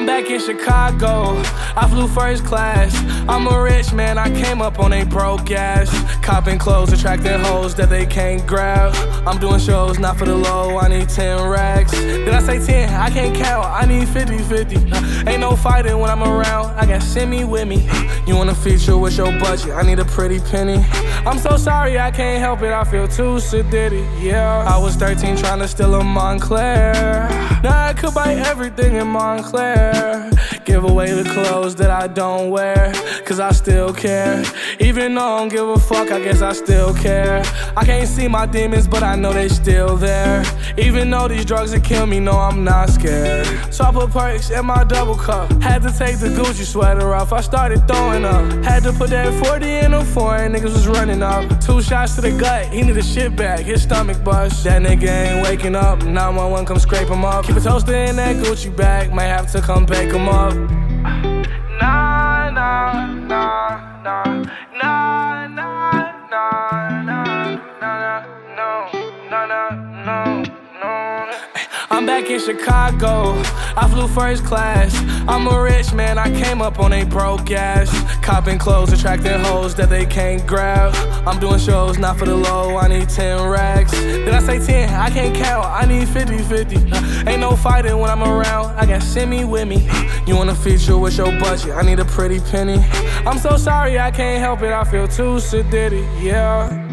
I'm back in Chicago, I flew first class. I'm a rich man, I came up on a broke ass. Copping clothes, attracting hoes that they can't grab. I'm doing shows, not for the low, I need 10 racks. Did I say 10? I can't count, I need 50-50. Ain't no fighting when I'm around, I got Simi with me. You want a feature with your budget, I need a pretty penny. I'm so sorry, I can't help it, I feel too sedity, yeah. I was 13 trying to steal a Montclair. Now I could buy everything in Montclair. Give away the clothes that I don't wear, cause I still care. Even though I don't give a fuck, I guess I still care. I can't see my demons, but I know they still there. Even though these drugs will kill me, no, I'm not scared. So I put perks in my double cup. Had to take the Gucci sweater off, I started throwing up. Had to put that 40 in a foreign, niggas was running up. 2 shots to the gut, he need a shit bag, his stomach bust. That nigga ain't waking up, 911 come scrape him up. Keep a toaster in that Gucci bag, might have to come bake him up. Nah, nah, nah, nah, nah, nah, nah, nah, nah, nah, nah, no. I'm back in Chicago, I flew first class. I'm a rich man, I came up on a broke ass. Copping clothes, attracting hoes that they can't grab. I'm doing shows, not for the low, I need 10 racks. Did I say 10? I can't count, I need 50-50. Ain't no fighting when I'm around, I got Simi with me. You want a feature with your budget, I need a pretty penny. I'm so sorry, I can't help it, I feel too sedity, yeah.